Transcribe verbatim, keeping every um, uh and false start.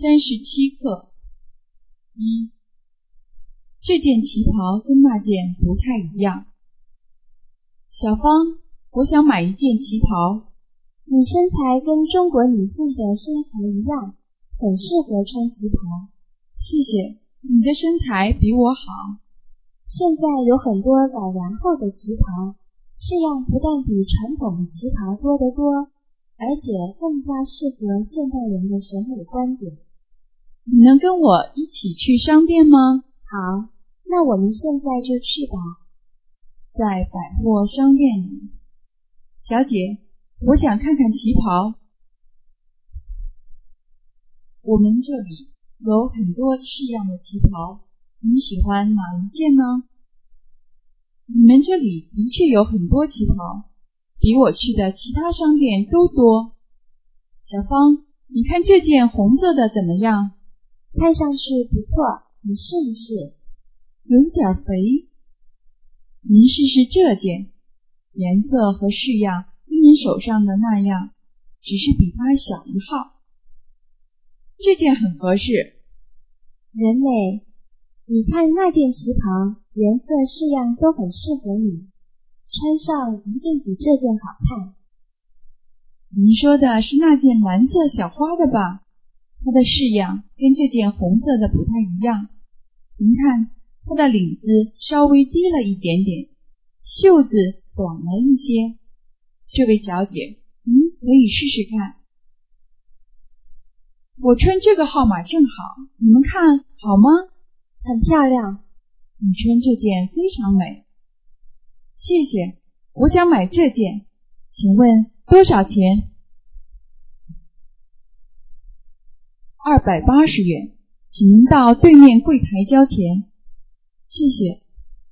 三十七课。一，这件旗袍跟那件不太一样。小芳，我想买一件旗袍。 你身材跟中国女性的身材一样，很适合穿旗袍。 谢谢，你的身材比我好。 现在有很多老然后的旗袍，式样不但比传统的旗袍多得多，而且更加适合现代人的审美观点。 你能跟我一起去商店吗？ 好，那我们现在就去吧。 在百货商店里。小姐，我想看看旗袍。我们这里有很多式样的旗袍，你喜欢哪一件呢？你们这里的确有很多旗袍，比我去的其他商店都多。小芳，你看这件红色的怎么样？ 看上去不错，你试一试。 有一点肥。您试试这件，颜色和式样跟您手上的那样，只是比它小一号。这件很合适。 人美，你看那件旗袍，颜色式样都很适合你，穿上一定比这件好看。 您说的是那件蓝色小花的吧？它的式样跟这件红色的不太一样。您看，它的领子稍微低了一点点，袖子短了一些。这位小姐，您可以试试看。我穿这个号码正好，你们看好吗？ 很漂亮。 你穿这件非常美。谢谢，我想买这件，请问多少钱？二百八十元，请您到对面柜台交钱。谢谢。